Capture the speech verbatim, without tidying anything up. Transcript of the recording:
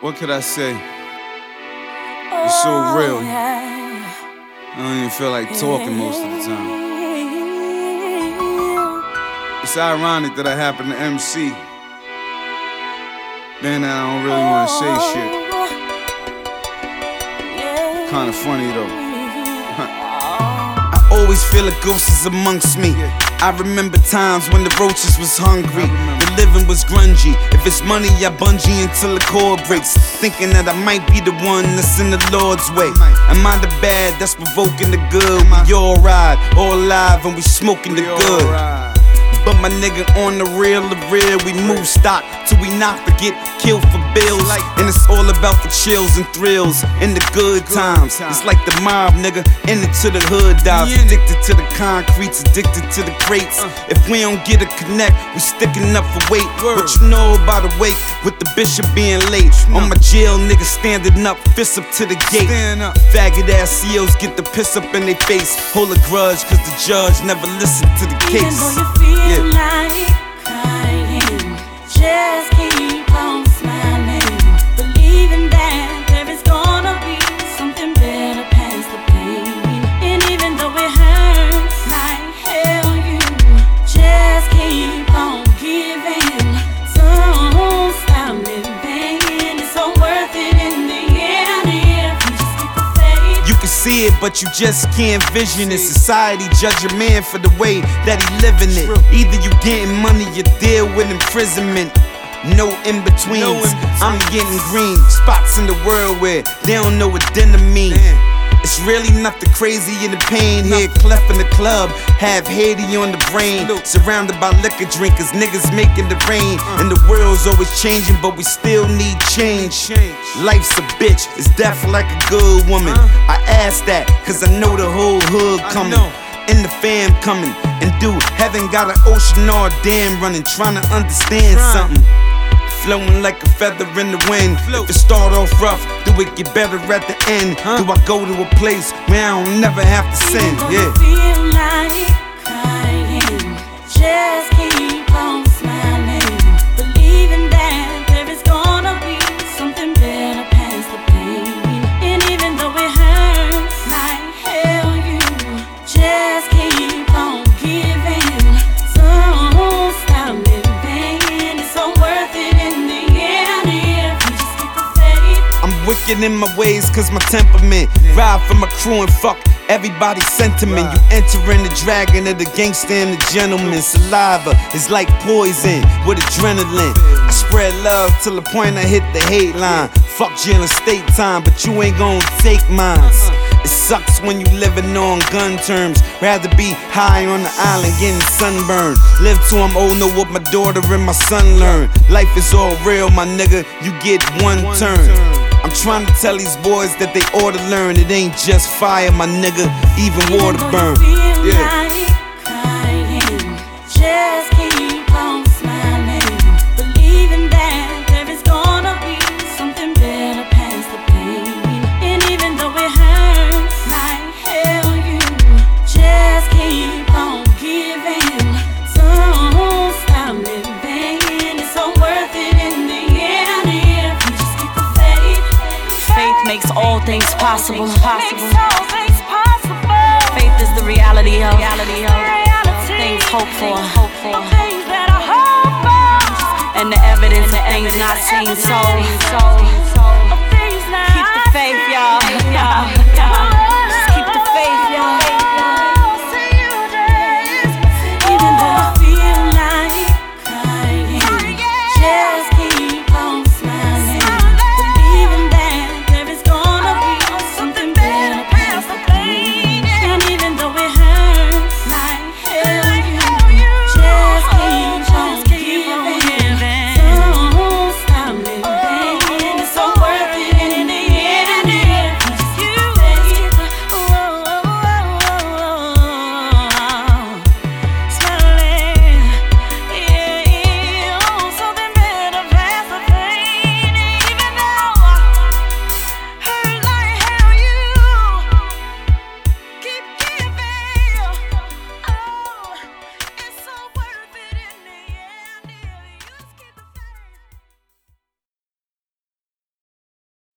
What could I say? It's so real. I don't even feel like talking most of the time. It's ironic that I happen to M C. Then I don't really want to say shit. Kinda funny though. I always feel a ghost is amongst me. I remember times when the roaches was hungry, the living was grungy. If it's money, I bungee until the cord breaks, thinking that I might be the one that's in the Lord's way. Am I the bad that's provoking the good? We all ride, all alive, and we smoking the good. But my nigga, on the real, the real, we move stock till we not forget, killed for bills. And it's all about the chills and thrills and the good times. It's like the mob, nigga, in it to the hood dives. Addicted to the concretes, addicted to the crates. If we don't get a connect, we sticking up for weight. What you know about a wake with the bishop being late? On my jail, niggas standing up, fists up to the gate. Faggot ass C Os get the piss up in their face. Hold a grudge cause the judge never listened to the case. Yeah. Like crying, just keep on smiling, believing that there is gonna be something better past the pain. And even though it hurts like hell, you just keep on giving. Don't stop living, it's so worth it in the end if you just keep the faith. You can see it, but you just can't vision it. Society judge a man for the way that he living it. Either you getting money, you deal with imprisonment. No in-betweens. I'm getting green spots in the world where they don't know what dinner mean. It's really nothing crazy in the pain here. Clef in the club, have Haiti on the brain. Surrounded by liquor drinkers, niggas making the rain. And the world's always changing, but we still need change. Life's a bitch, it's death like a good woman. I ask that, cause I know the whole hood coming. And the fam coming. And dude, heaven got an ocean all damn running, trying to understand something. Flowing like a feather in the wind. If it start off rough, do it get better at the end? Huh? Do I go to a place where I don't never have to sin? Yeah. Feel like crying, just keep on smiling, believing that there is gonna be something better past the pain. And even though it hurts like hell, you just keep on giving. Don't stop living, it's so worth it. Wicked in my ways cause my temperament. Ride for my crew and fuck everybody's sentiment. You entering the dragon of the gangster and the gentleman. Saliva is like poison with adrenaline. I spread love till the point I hit the hate line. Fuck jail and state time, but you ain't gon' take mine. It sucks when you living on gun terms. Rather be high on the island getting sunburned. Live till I'm old, know what my daughter and my son learn. Life is all real, my nigga, you get one turn. I'm trying to tell these boys that they ought to learn. It ain't just fire, my nigga, even water burn. Yeah. Like crying, just keep on smiling, believing that there is gonna be something better past the pain. And even though it hurts like hell, you just keep on giving. Don't stop living, it's so worth it in the end if you just keep the faith. Faith makes all things possible. Possible. Things possible. Faith is the reality of, reality of things hoped for, hope for. Things that I hope for. And the evidence of things not seen. So, so, Of things that keep the faith, y'all.